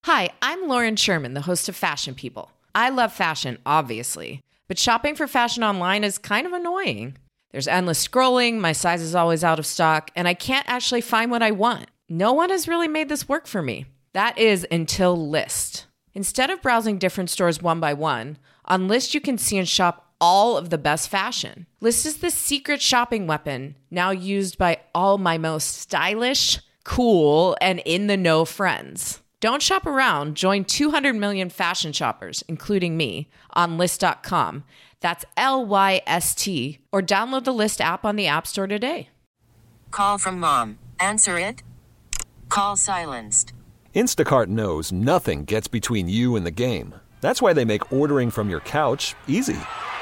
Hi, I'm Lauren Sherman, the host of Fashion People. I love fashion, obviously, but shopping for fashion online is kind of annoying. There's endless scrolling, my size is always out of stock, and I can't actually find what I want. No one has really made this work for me. That is until Lyst. Instead of browsing different stores one by one, on Lyst you can see and shop all of the best fashion. Lyst is the secret shopping weapon, now used by all my most stylish, cool, and in-the-know friends. Don't shop around. Join 200 million fashion shoppers, including me, on Lyst.com. That's Lyst, or download the Lyst app on the App Store today. Call from mom. Answer it. Call silenced. Instacart knows nothing gets between you and the game. That's why they make ordering from your couch easy.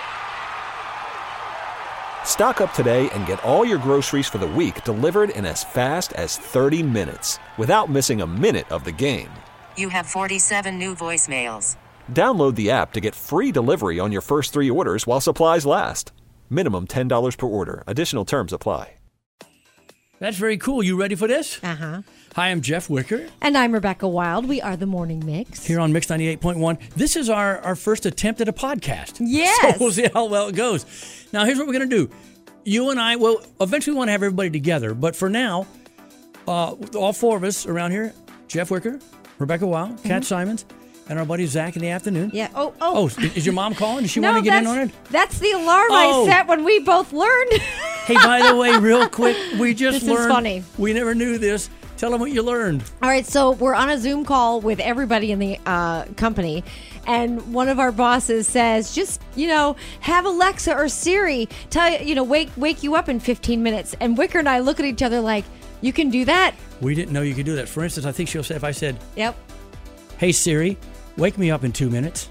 Stock up today and get all your groceries for the week delivered in as fast as 30 minutes without missing a minute of the game. You have 47 new voicemails. Download the app to get free delivery on your first 3 orders while supplies last. Minimum $10 per order. Additional terms apply. That's very cool. You ready for this? Uh-huh. Hi, I'm Jeff Wicker. And I'm Rebecca Wild. We are the Morning Mix. Here on Mix 98.1. This is our first attempt at a podcast. Yes. So we'll see how well it goes. Now, here's what we're going to do. You and I, well, eventually we want to have everybody together. But for now, all 4 of us around here, Jeff Wicker, Rebecca Wild, Kat Simons, and our buddy Zach in the afternoon. Yeah. Oh, is your mom calling? Does she No, want to get in on it? That's the alarm I set when we both learned. Hey, by the way, real quick, we just This learned. is funny. We never knew this. Tell them what you learned. All right, so we're on a Zoom call with everybody in the company, and one of our bosses says, just, have Alexa or Siri wake you up in 15 minutes. And Wicker and I look at each other like, you can do that? We didn't know you could do that. For instance, I think she'll say, if I said, Yep. Hey, Siri, wake me up in 2 minutes.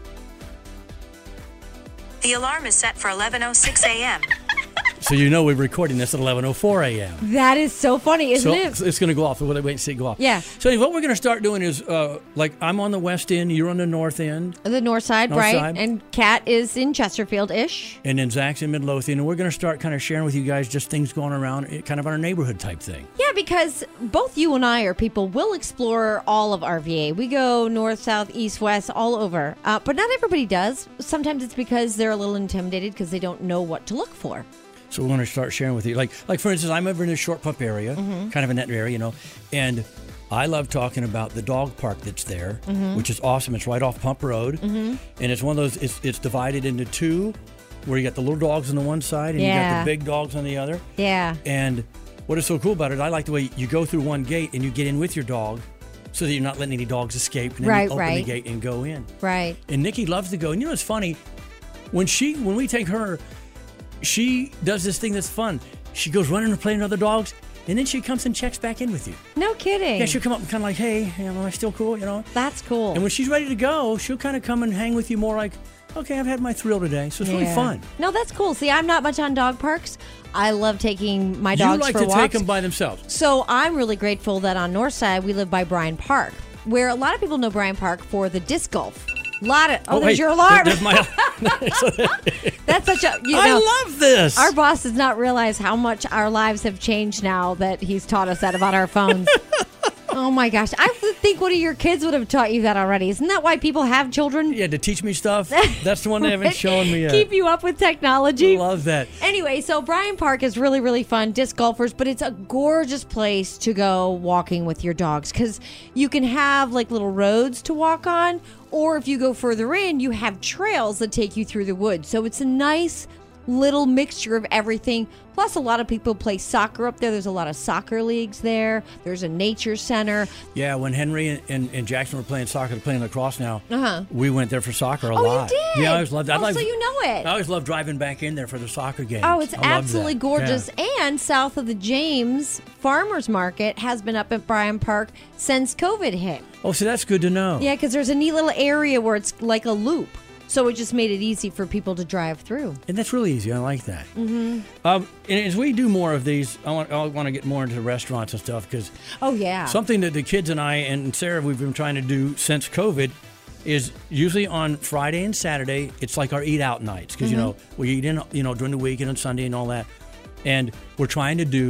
The alarm is set for 11:06 a.m. So we're recording this at 11:04 a.m. That is so funny, isn't it? So it's going to go off. We'll wait and see it go off. Yeah. So what we're going to start doing is, I'm on the west end, you're on the north end. The north side, North right? side. And Kat is in Chesterfield-ish. And then Zach's in Midlothian. And we're going to start kind of sharing with you guys just things going around, kind of our neighborhood type thing. Yeah, because both you and I are people, we'll explore all of RVA. We go north, south, east, west, all over. But not everybody does. Sometimes it's because they're a little intimidated because they don't know what to look for. So we're going to start sharing with you. Like for instance, I'm over in the Short Pump area, kind of in that area, and I love talking about the dog park that's there, which is awesome. It's right off Pump Road, and it's one of those, it's divided into 2, where you got the little dogs on the one side, and you got the big dogs on the other. Yeah. And what is so cool about it, I like the way you go through one gate, and you get in with your dog, so that you're not letting any dogs escape, and then you open the gate and go in. Right. And Nikki loves to go. And it's funny, when we take her, she does this thing that's fun. She goes running and playing with other dogs, and then she comes and checks back in with you. No kidding. Yeah, she'll come up and kind of like, hey, am I still cool, That's cool. And when she's ready to go, she'll kind of come and hang with you more like, okay, I've had my thrill today. So it's really fun. No, that's cool. See, I'm not much on dog parks. I love taking my dogs for walks. You like to take them by themselves. So I'm really grateful that on Northside, we live by Bryan Park, where a lot of people know Bryan Park for the disc golf. There's your alarm. There's my That's such a, I love this. Our boss does not realize how much our lives have changed now that he's taught us that about our phones. Oh my gosh. I think one of your kids would have taught you that already. Isn't that why people have children? Yeah, to teach me stuff. That's the one they haven't shown me yet. Keep you up with technology. I love that. Anyway, so Bryan Park is really, really fun. Disc golfers, but it's a gorgeous place to go walking with your dogs because you can have like little roads to walk on, or if you go further in, you have trails that take you through the woods. So it's a nice little mixture of everything. Plus, a lot of people play soccer up there. There's a lot of soccer leagues there. There's a nature center. Yeah, when Henry and Jackson were playing soccer, they're playing lacrosse now. We went there for soccer a lot. You did? Yeah, I always loved that. So you know it. I always loved driving back in there for the soccer games. Oh, it's absolutely gorgeous. Yeah. And south of the James Farmers Market has been up at Bryan Park since COVID hit. Oh, so that's good to know. Yeah, because there's a neat little area where it's like a loop. So it just made it easy for people to drive through. And that's really easy. I like that. And as we do more of these, I want to get more into restaurants and stuff because something that the kids and I and Sarah, we've been trying to do since COVID is usually on Friday and Saturday, it's like our eat out nights because, we eat in, during the week and on Sunday and all that. And we're trying to do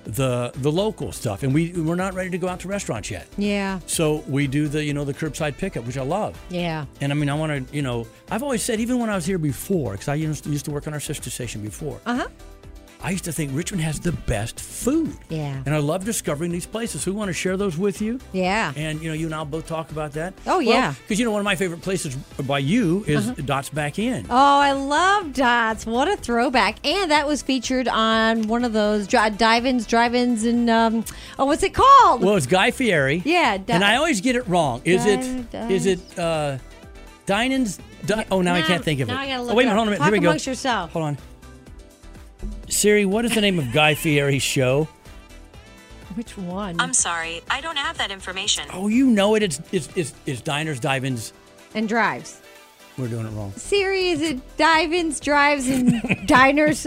the local stuff, and we're not ready to go out to restaurants yet. Yeah. So we do the the curbside pickup, which I love. Yeah. And I mean, I want to I've always said, even when I was here before, because I used to work on our sister station before. I used to think Richmond has the best food. Yeah. And I love discovering these places. So we want to share those with you. Yeah. And, you and I'll both talk about that. Oh, yeah. Because, one of my favorite places by you is Dots Back In. Oh, I love Dots. What a throwback. And that was featured on one of those drive-ins, and, what's it called? Well, it's Guy Fieri. Yeah. And I always get it wrong. Is it Dining's? Oh, now I can't think of it. Now I got to look wait a up. minute, hold on a minute. Talk Here we go. amongst yourself. Hold on. Siri, what is the name of Guy Fieri's show? Which one? I'm sorry, I don't have that information. Oh, you know it. It's Diners, Dive-Ins. And Drives. We're doing it wrong. Siri, is it Dive-Ins, Drives, and Diners?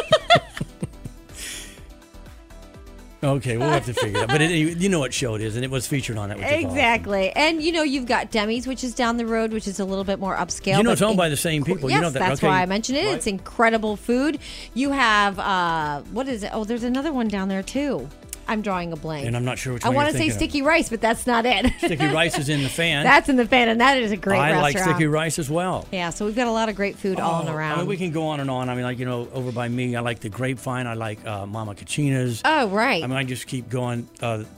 Okay, we'll have to figure it out. But you know what show it is, and it was featured on it. Which is exactly. Awesome. And, you've got Demi's, which is down the road, which is a little bit more upscale. It's owned by the same people. Yes, You know that. That's okay. why I mentioned it. Right. It's incredible food. You have, what is it? Oh, there's another one down there, too. I'm drawing a blank. And I'm not sure which I one want you're to say thinking Sticky Rice, but that's not it. Sticky Rice is in the Fan. That's in the Fan, and that is a great restaurant. I like Sticky Rice as well. Yeah, so we've got a lot of great food all around. I mean, we can go on and on. I mean, over by me, I like the Grapevine. I like Mama Cacina's. Oh, right. I mean, I just keep going.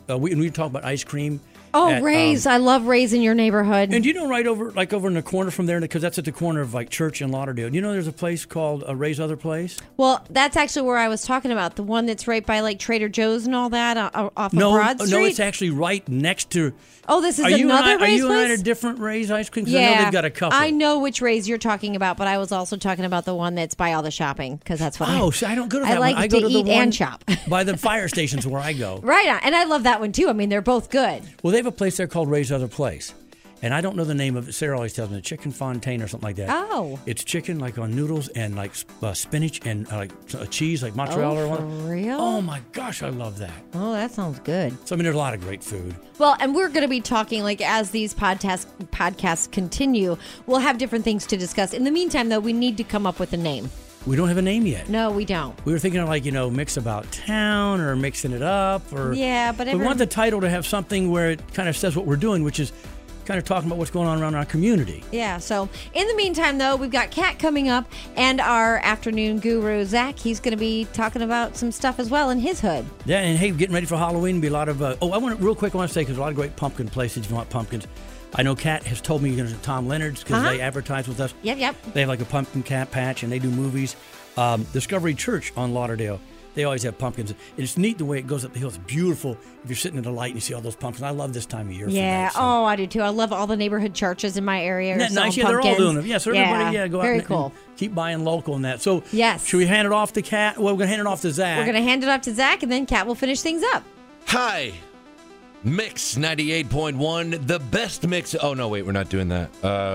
We talk about ice cream. Oh, Ray's. I love Ray's in your neighborhood. And right over in the corner from there, because that's at the corner of Church and Lauderdale. There's a place called Ray's Other Place? Well, that's actually where I was talking about, the one that's right by Trader Joe's and all that off of Broad Street. No, it's actually right next to. Oh, this is another Ray's Are you place? and I at a different Ray's ice cream? Because Yeah, I know they've got a couple. I know which Ray's you're talking about, but I was also talking about the one that's by all the shopping, because that's what see, I don't go to that I like one. I to go to eat the one and shop. by the fire stations where I go. Right on. And I love that one, too. I mean, they're both good. Well, they have a place there called Ray's Other Place. And I don't know the name of it. Sarah always tells me the Chicken Fontaine or something like that. Oh. It's chicken on noodles and spinach and cheese mozzarella. Oh, for real? Oh my gosh, I love that. Oh, that sounds good. So I mean, there's a lot of great food. Well, and we're going to be talking as these podcasts continue. We'll have different things to discuss. In the meantime, though, we need to come up with a name. We don't have a name yet. No, we don't. We were thinking of Mix About Town or Mixing It Up or but we want the title to have something where it kind of says what we're doing, which is kind of talking about what's going on around our community. Yeah, so in the meantime, though, we've got Kat coming up and our afternoon guru, Zach. He's going to be talking about some stuff as well in his hood. Yeah, and hey, getting ready for Halloween, be a lot of... I want to say, because there's a lot of great pumpkin places if you want pumpkins. I know Kat has told me you're going to Tom Leonard's because they advertise with us. Yep. They have a pumpkin cat patch, and they do movies. Discovery Church on Lauderdale, they always have pumpkins. And it's neat the way it goes up the hill. It's beautiful if you're sitting in the light and you see all those pumpkins. I love this time of year. Yeah. For that, so. Oh, I do too. I love all the neighborhood churches in my area. Isn't that nice? Yeah, they're all doing it. Yeah, so everybody, go out very and cool. Keep buying local and that. So, yes. Should we hand it off to Kat? Well, we're going to hand it off to Zach. We're going to hand it off to Zach, and then Kat will finish things up. Hi. Mix 98.1, the best mix. Oh, no, wait, we're not doing that.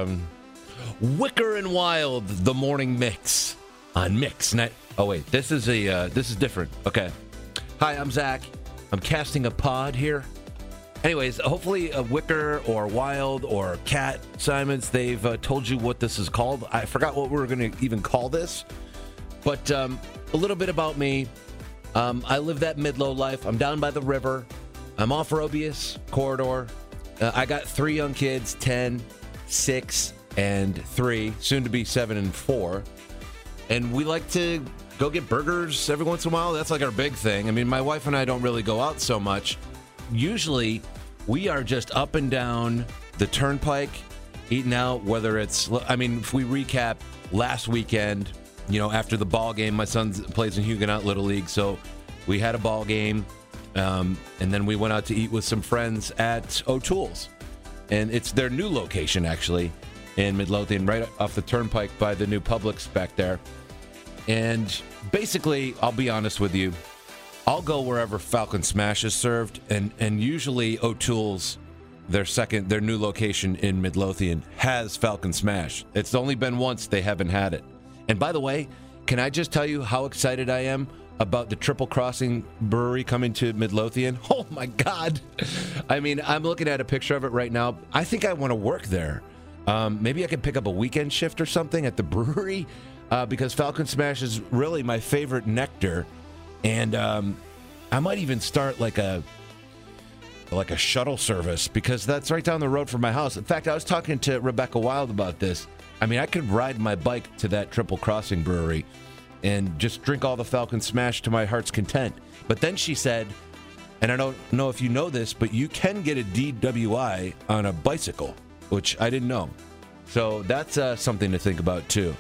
Wicker and Wild, the morning mix on Mix. Oh, wait, this is different. Okay. Hi, I'm Zach. I'm casting a pod here. Anyways, hopefully Wicker or Wild or Cat Simons, they've told you what this is called. I forgot what we were going to even call this. But a little bit about me. I live that mid-low life. I'm down by the river. I'm off Robius Corridor. I got 3 young kids, 10, 6, and 3, soon to be 7 and 4. And we like to go get burgers every once in a while. That's our big thing. I mean, my wife and I don't really go out so much. Usually, we are just up and down the turnpike, eating out, whether it's... I mean, if we recap last weekend, after the ball game, my son plays in Huguenot Little League, so we had a ball game. And then we went out to eat with some friends at O'Toole's. And it's their new location, actually, in Midlothian, right off the turnpike by the new Publix back there. And basically, I'll be honest with you, I'll go wherever Falcon Smash is served. And usually O'Toole's, their new location in Midlothian, has Falcon Smash. It's only been once they haven't had it. And by the way, can I just tell you how excited I am about the Triple Crossing Brewery coming to Midlothian? Oh my God. I mean, I'm looking at a picture of it right now. I think I want to work there. Maybe I could pick up a weekend shift or something at the brewery because Falcon Smash is really my favorite nectar. And I might even start like a shuttle service, because that's right down the road from my house. In fact, I was talking to Rebecca Wild about this. I mean, I could ride my bike to that Triple Crossing brewery and just drink all the Falcon Smash to my heart's content. But then she said, and I don't know if you know this, but you can get a DWI on a bicycle, which I didn't know. So that's something to think about, too.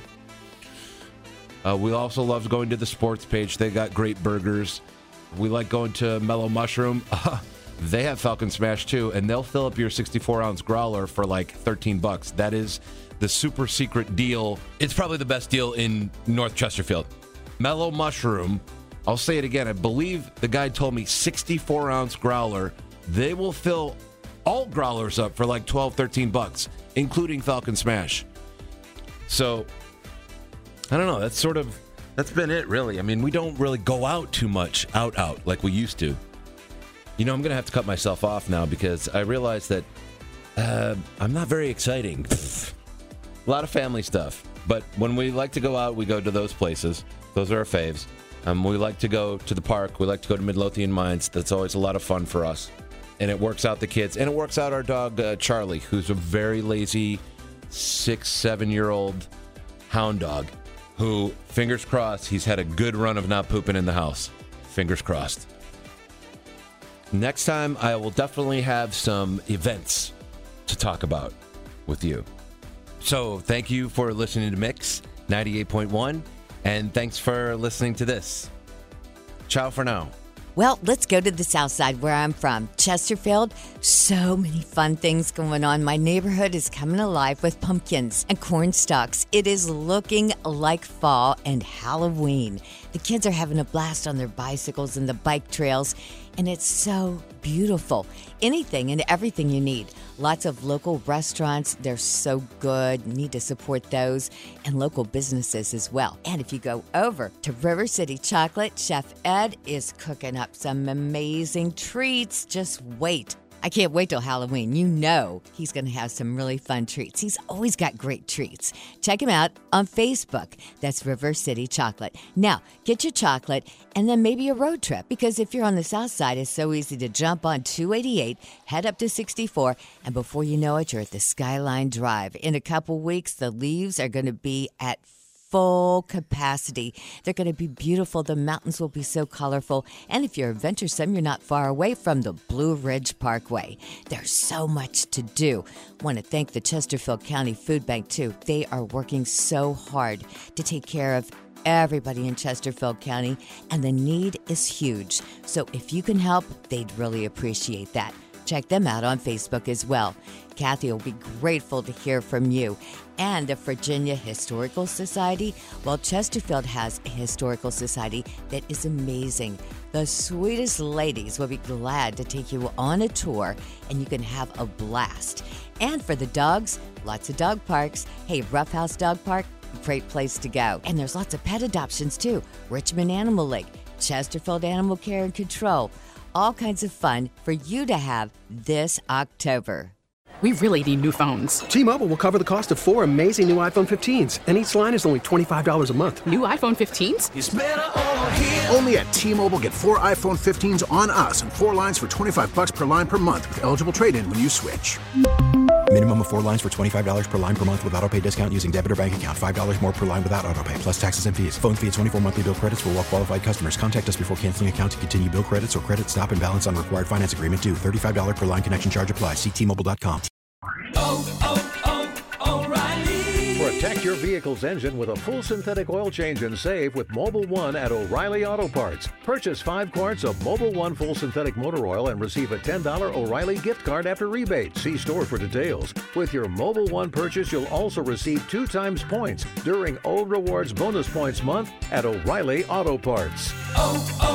We also love going to the sports page. They got great burgers. We like going to Mellow Mushroom. They have Falcon Smash, too, and they'll fill up your 64-ounce growler for like $13. That is the super secret deal. It's probably the best deal in North Chesterfield. Mellow Mushroom. I'll say it again. I believe the guy told me 64-ounce growler. They will fill all growlers up for like $12, $13, including Falcon Smash. So, I don't know. That's been it, really. I mean, we don't really go out too much, out like we used to. You know, I'm going to have to cut myself off now because I realize that I'm not very exciting. A lot of family stuff. But when we like to go out, we go to those places. Those are our faves. We like to go to the park. We like to go to Midlothian Mines. That's always a lot of fun for us. And it works out the kids. And it works out our dog, Charlie, who's a very lazy 6-7-year-old hound dog who, fingers crossed, he's had a good run of not pooping in the house. Fingers crossed. Next time, I will definitely have some events to talk about with you. So thank you for listening to Mix 98.1. And thanks for listening to this. Ciao for now. Well, let's go to the south side where I'm from, Chesterfield. So many fun things going on. My neighborhood is coming alive with pumpkins and corn stalks. It is looking like fall and Halloween. The kids are having a blast on their bicycles and the bike trails, and it's so beautiful. Anything and everything you need. Lots of local restaurants. They're so good. Need to support those, and local businesses as well. And if you go over to River City Chocolate, Chef Ed is cooking up some amazing treats. Just wait. I can't wait till Halloween. You know he's going to have some really fun treats. He's always got great treats. Check him out on Facebook. That's River City Chocolate. Now, get your chocolate and then maybe a road trip, because if you're on the south side, it's so easy to jump on 288, head up to 64, and before you know it, you're at the Skyline Drive. In a couple weeks, the leaves are going to be at full capacity. They're going to be beautiful. The mountains will be so colorful. And if you're adventuresome, you're not far away from the Blue Ridge Parkway. There's so much to do. Want to thank the Chesterfield County Food Bank, too. They are working so hard to take care of everybody in Chesterfield County, and the need is huge. So if you can help, they'd really appreciate that. Check them out on Facebook as well. Kathy will be grateful to hear from you. And the Virginia Historical Society, well, Chesterfield has a historical society that is amazing. The sweetest ladies will be glad to take you on a tour, and you can have a blast. And for the dogs, lots of dog parks. Hey, Rough House Dog Park, great place to go. And there's lots of pet adoptions, too. Richmond Animal League, Chesterfield Animal Care and Control. All kinds of fun for you to have this October. We really need new phones. T-Mobile will cover the cost of 4 amazing new iPhone 15s, and each line is only $25 a month. New iPhone 15s? It's better over here. Only at T-Mobile, get 4 iPhone 15s on us and 4 lines for $25 per line per month with eligible trade-in when you switch. Minimum of 4 lines for $25 per line per month with autopay discount using debit or bank account. $5 more per line without autopay, plus taxes and fees. Phone fee at 24 monthly bill credits for well-qualified customers. Contact us before canceling account to continue bill credits or credit stop and balance on required finance agreement due. $35 per line connection charge applies. See T-Mobile.com. O'Reilly. Protect your vehicle's engine with a full synthetic oil change and save with Mobil 1 at O'Reilly Auto Parts. Purchase 5 quarts of Mobil 1 full synthetic motor oil and receive a $10 O'Reilly gift card after rebate. See store for details. With your Mobil 1 purchase, you'll also receive 2 times points during O Rewards Bonus Points Month at O'Reilly Auto Parts.